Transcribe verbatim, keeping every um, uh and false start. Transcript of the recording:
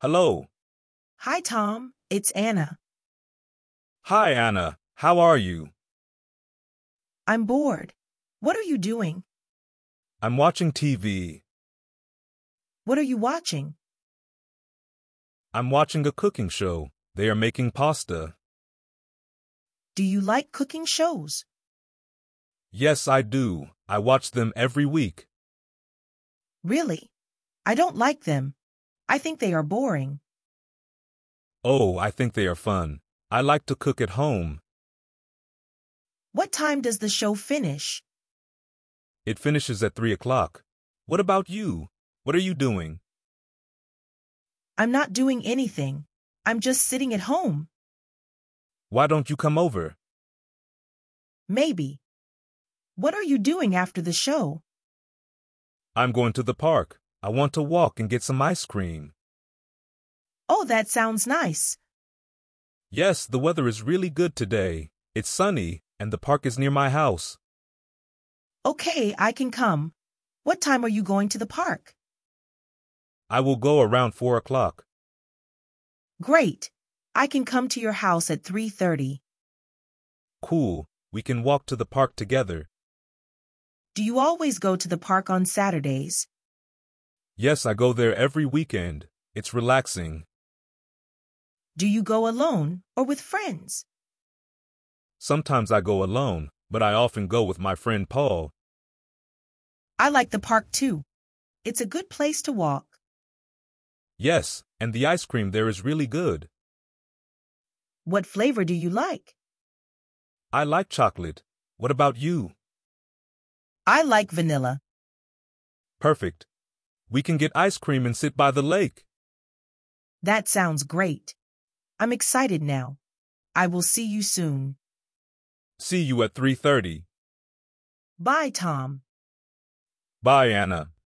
Hello. Hi, Tom. It's Anna. Hi, Anna. How are you? I'm bored. What are you doing? I'm watching T V. What are you watching? I'm watching a cooking show. They are making pasta. Do you like cooking shows? Yes, I do. I watch them every week. Really? I don't like them. I think they are boring. Oh, I think they are fun. I like to cook at home. What time does the show finish? It finishes at three o'clock. What about you? What are you doing? I'm not doing anything. I'm just sitting at home. Why don't you come over? Maybe. What are you doing after the show? I'm going to the park. I want to walk and get some ice cream. Oh, that sounds nice. Yes, the weather is really good today. It's sunny, and the park is near my house. Okay, I can come. What time are you going to the park? I will go around four o'clock. Great. I can come to your house at three thirty. Cool. We can walk to the park together. Do you always go to the park on Saturdays? Yes, I go there every weekend. It's relaxing. Do you go alone or with friends? Sometimes I go alone, but I often go with my friend Paul. I like the park too. It's a good place to walk. Yes, and the ice cream there is really good. What flavor do you like? I like chocolate. What about you? I like vanilla. Perfect. We can get ice cream and sit by the lake. That sounds great. I'm excited now. I will see you soon. See you at three thirty. Bye, Tom. Bye, Anna.